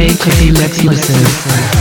DJ Cookie Exclusive.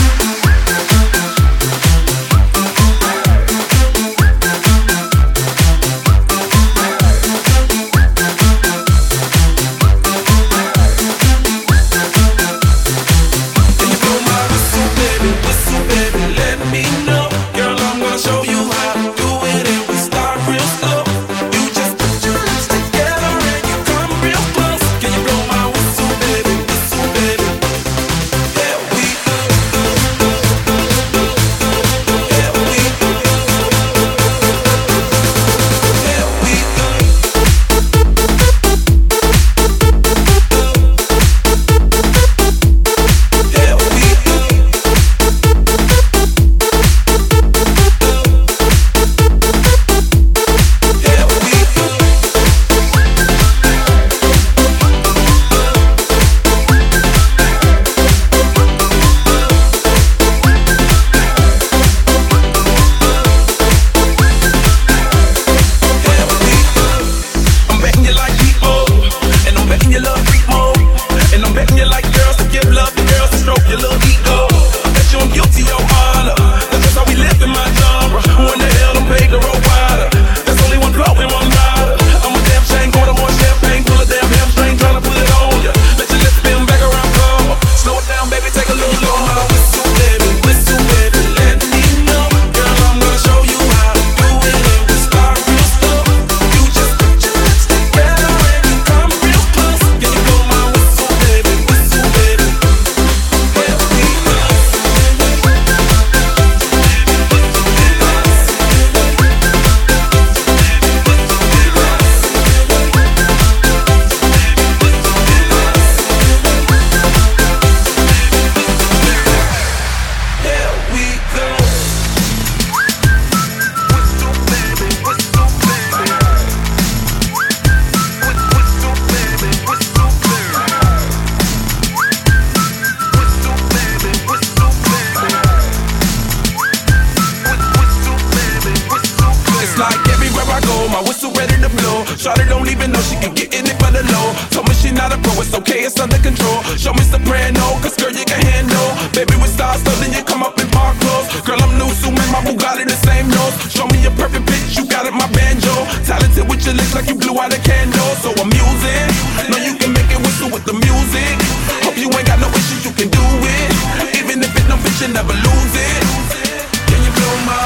Shawty don't even know she can get in it for the low. Told me she not a pro, it's okay, it's under control. Show me soprano, cause girl you can handle. Baby with stars, so then you come up in park clothes. Girl I'm new, so man, my Bugatti the same nose. Show me a perfect pitch, you got it, my banjo. Talented with your lips like you blew out a candle. So I'm using, know you can make it whistle with the music. Hope you ain't got no issues, you can do it. Even if it don't fit, you never lose it. Can you blow my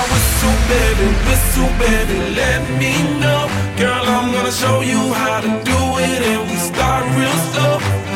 whistle baby, let me know. Girl, I'm gonna show you how to do it, and we start real slow.